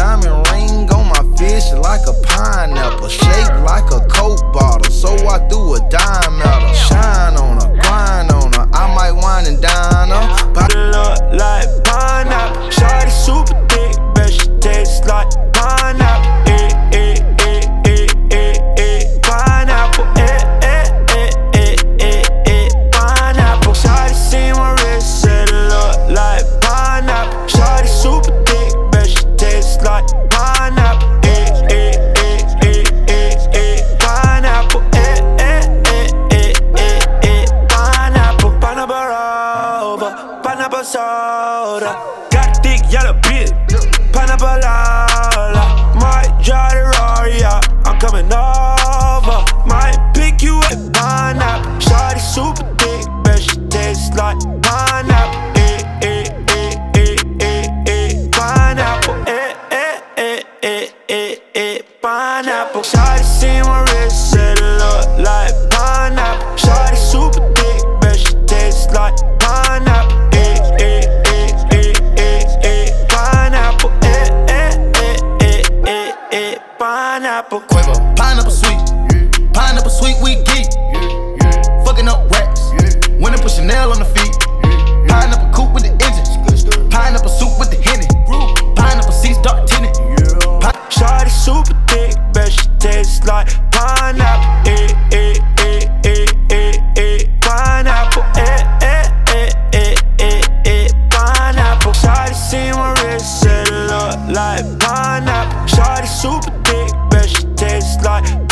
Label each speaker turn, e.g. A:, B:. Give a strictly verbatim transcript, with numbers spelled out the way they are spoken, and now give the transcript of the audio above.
A: diamond ring on my fish like a pineapple, shaped like a Coke bottle, so I threw a dime at her. Shine on her, grind on her, I might wine and dine her.
B: Pop look like pineapple, shawty super thick, bet she tastes like pineapple. Eh, eh, eh, eh, eh, eh, pineapple. Eh, eh, eh, eh, eh, eh, pineapple. Shawty see my wrist, said it look like pineapple. Shawty super thick, bet she tastes like pineapple. Eh, eh, eh, eh, eh, eh, pineapple. Eh, eh, eh, eh, eh, eh, pineapple. Pineapple rover, pineapple soda. Got a thick yellow bitch, pineapple lala. Might drive the Rari out, I'm coming over. Might pick you up, pineapple. Shawty super thick, bet she tastes like pineapple. Eh, eh, eh, eh, eh, eh, pineapple. Eh, eh, eh, eh, eh, eh, pineapple. Shawty see my wrist, said it look like pineapple. Shawty super thick, bet she tastes like pineapple. Eh, eh, eh, eh, eh, eh, pineapple. Eh, eh, eh, eh, eh, eh, pineapple.
C: Quavo, pineapple sweet, pineapple sweet, we geek. Fucking up racks, when I put Chanel on the feet. Pineapple coupe with the engine, pineapple soup with the Henny. Pineapple seats dark tinted.
B: Shawty super thick, bet she tastes like pineapple. Eh, eh, eh, eh, eh, eh, pineapple. Eh, eh, eh, eh, eh, eh, pineapple. Shawty see my wrist, said it look like pineapple. Shawty super thick, bet she tastes like